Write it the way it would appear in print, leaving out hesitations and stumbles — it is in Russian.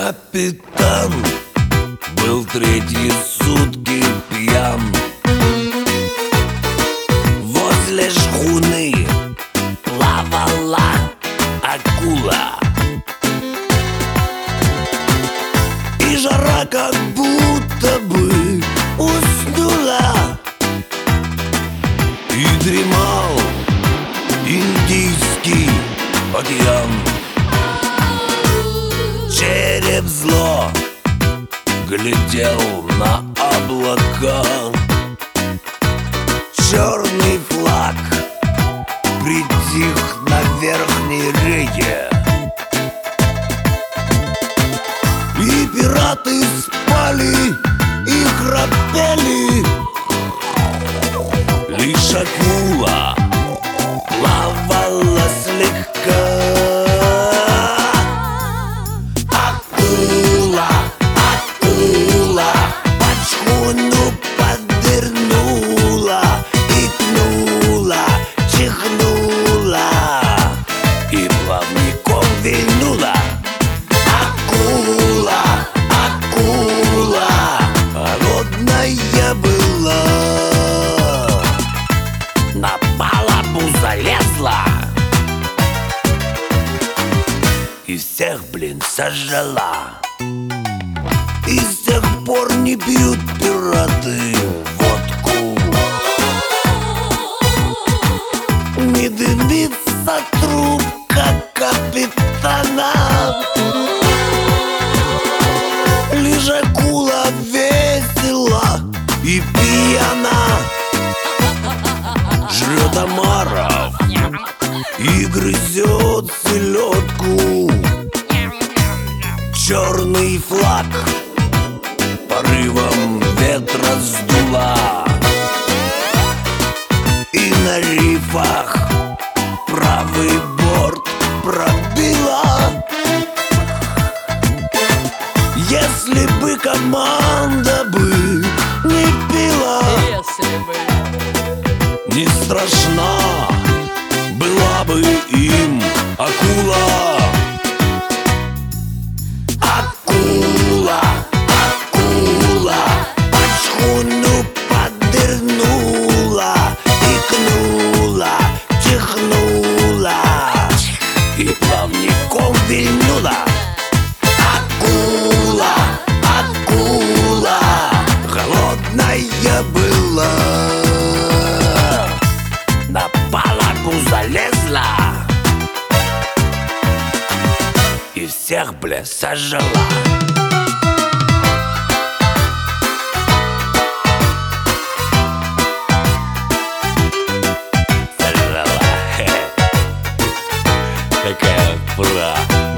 Капитан был третьи сутки пьян. Возле шхуны плавала акула, и жара как будто бы уснула, и дремал Индийский океан. Череп зло глядел на облака, черный флаг притих на верхней рее, и пираты спали и храпели. Лишь акула плавала слегка. На палубу залезла и всех, сожрала. И с тех пор не пьют пираты водку, не дымится трубка капитана. Лишь акула весела и пьяна, жрет омаров и грызет селедку. Черный флаг порывом ветра сдула, и на рифах правый борт пробила. Если бы команда бы не пила, не страшна была бы им акула. Акула, акула под шхуну подырнула, икнула, чихнула и плавником вильнула. Акула, акула голодная была, на палубу залезла и всех, сожрала. Сожрала. Такая фура.